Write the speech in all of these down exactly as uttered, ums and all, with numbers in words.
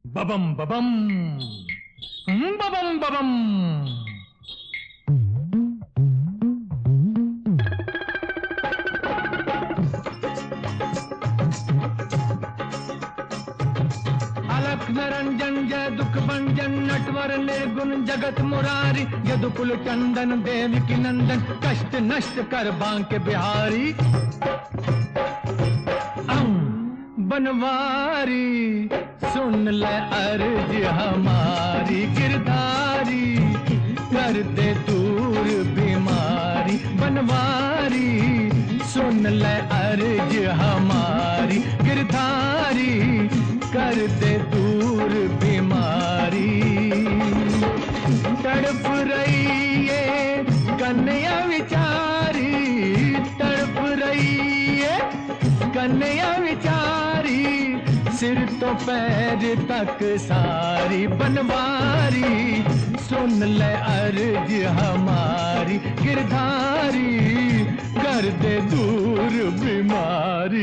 बबम बबम बबम बबम। अलख निरंजन जय दुख भंजन नटवर निर्गुण जगत मुरारी यदुकुल चंदन देवी की नंदन कष्ट नष्ट कर बांके बिहारी। बनवारी सुन ले अर्ज हमारी गिरधारी कर दे दूर बीमारी। बनवारी सुन ले अर्ज हमारी गिरधारी कर दे दूर बीमारी। तड़प रही है कन्या विचारी तड़प रही है कन्या विचारी सिर तो पैर तक सारी। बनवारी सुन ले अर्ज हमारी गिरधारी कर दे दूर बीमारी।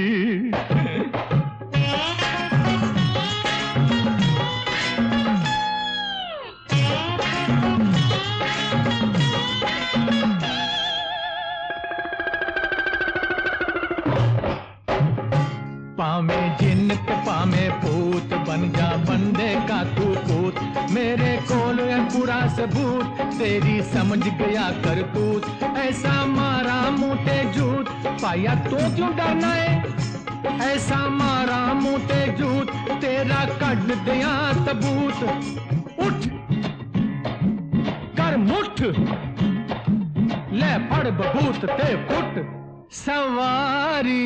पामे जिन्नत पामे पूत बन जा बंदे का तू पूत मेरे कोल है पूरा सबूत तेरी समझ गया करतूत। ऐसा मारा मुँह झूठ पाया तो क्यों डरना है ऐसा मारा मुँह झूठ तेरा कट दिया तबूत। उठ कर मुठ ले फड़ बबूत ते फुट। सवारी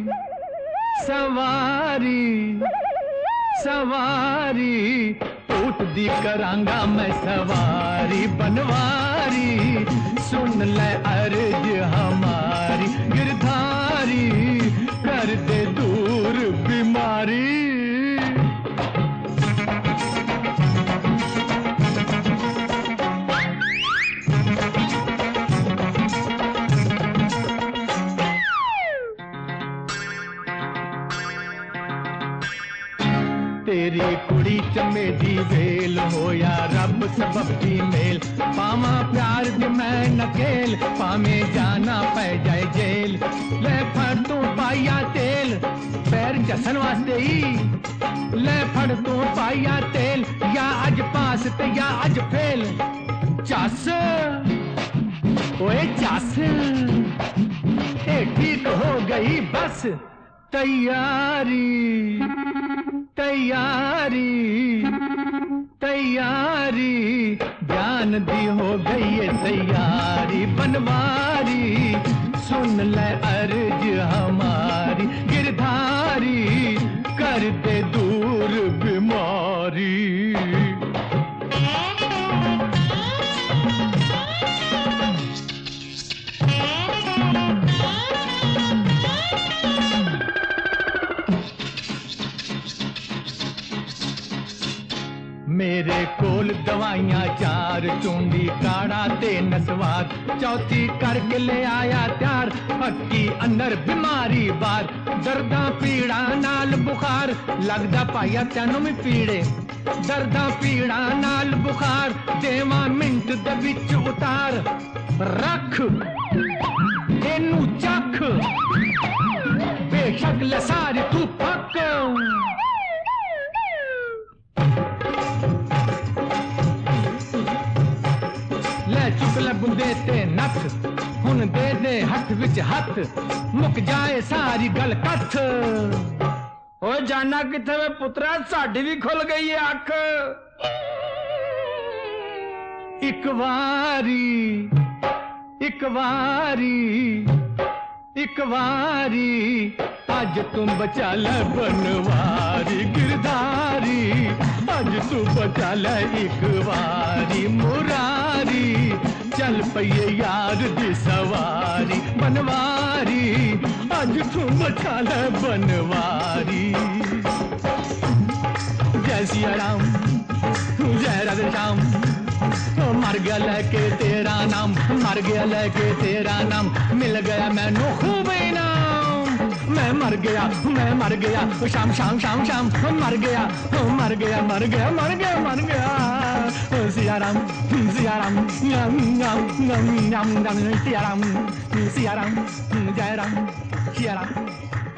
सवारी सवारी ऊट दी करांगा मैं सवारी। बनवारी सुन ले अर्ज हमारी गिरधारी कर दे दूर बीमारी। तेरी कुड़ी चमेली वेल होया रब सबब दी मेल पावा प्यार दी मैं नकेल पावे जाना पै जाए जेल। ले फड़ तू पाया तेल पैर जसन वास्ते ही ले फड़ तू पाया तेल या अज पास ते या अज फेल। चस ओए चस ए ठीक हो गई बस तैयारी तैयारी तैयारी ज्ञान दी हो गई है तैयारी। बनवारी सुन ले अर्ज हमारी गिरधारी कर दे दूर बीमारी। मेरे कोल दवाइयां चार चूंडी काड़ा ते नसवार चौथी करके ले आया त्यार पक्की अंदर बीमारी बार। दर्दा पीड़ा नाल बुखार लगदा पाया तैनू भी पीड़े दर्दा पीड़ा नाल बुखार देवा मिंट दे विच उतार। रख एनू चख बेशक ले सारी तू पक। चुक ले बुंदे ते नथ हुन दे दे हथ विच हथ मुक जाए सारी गल कथ। ओ जाना किथे वे पुत्रा साडी भी खुल गई है अख। इक वारी इक वारी इक वारी अज तुम बचा ले बनवारी गिरधारी अज तू बचा ले एक वारी। मुरारी चल पइए यार दी सवारी बनवारी अज तू बचा ले बनवारी। जय सिया राम जय राधे श्याम मर गया लेके तेरा नाम मर गया लेके तेरा नाम मिल गया मैनू खूब इनाम। मैं मर गया, मैं मर गया, शाम शाम शाम शाम मर गया, मर गया, मर गया, मर गया, मर गया। सिया राम, सिया राम, यम यम यम यम यम, सिया राम, सिया राम, जय राम, सिया राम।